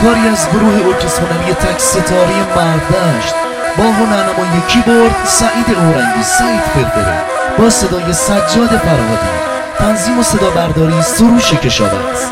کاری از گروه ارکسترونوی تک ستاره مردشت با هنرنمای کیبورد سعید اورنگی سعید فرفره، با صدای سجاد فرهادی، تنظیم و صدا برداری سروش کشاورز.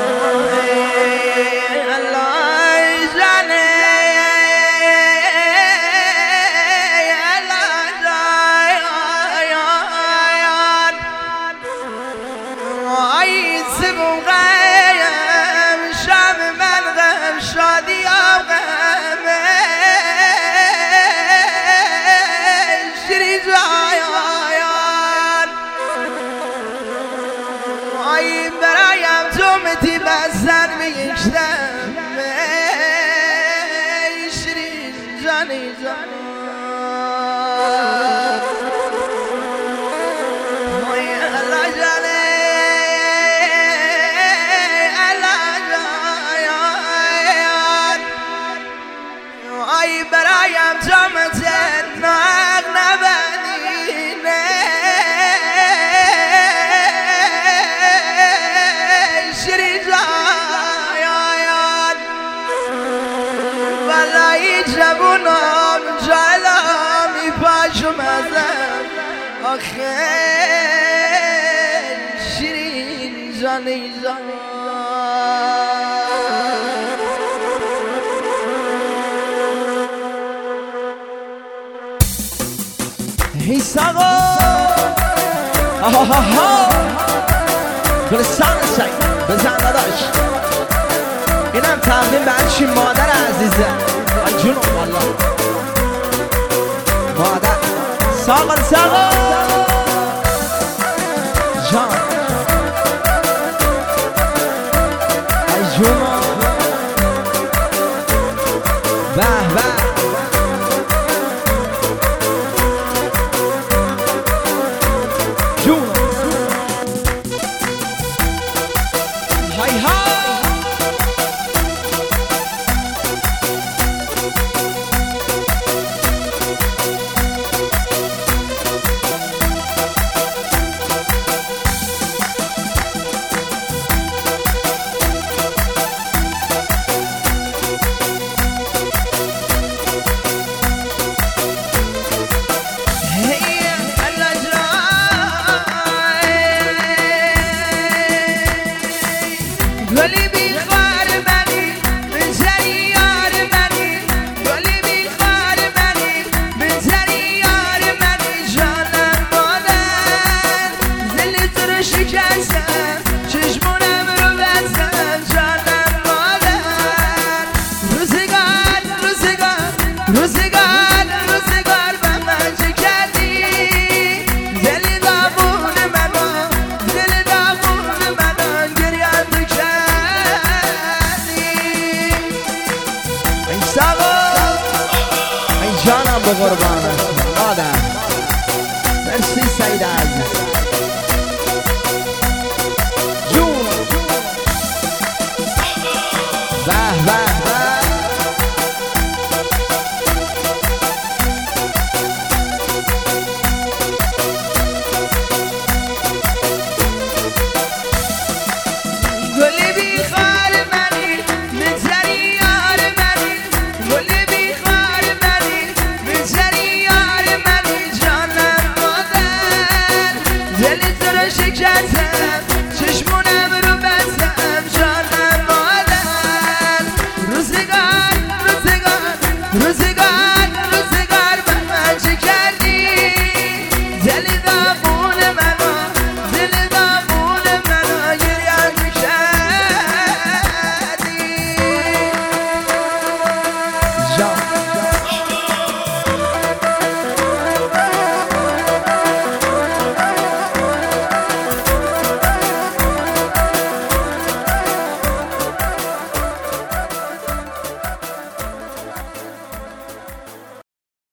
برایم تو متی بزن میگشتم شیرین جانی جان الله جانه الله جان ای برایم تو متی ناق نبنینه جبونم جلامی پاشم ازم آخه شیرین جانی جان هی ساقا آها گلستان سعید بزن داداش اینم تقدیم به هرچی مادر عزیزه جونم والله مادر ساقا ساقا جان ای جونم به به جونم های های گلی بیخوار منی بزنی یار منی گلی بیخوار منی بزنی یار منی جانم مادر دل تو رو شکستم چشمونم رو بستم جانم مادر روزگار روزگار روزگار روزگار به من چه کردی دل دامون منو دل دامون منو گریان جانم به قربان مادر مرسی سعید عزیز جون به به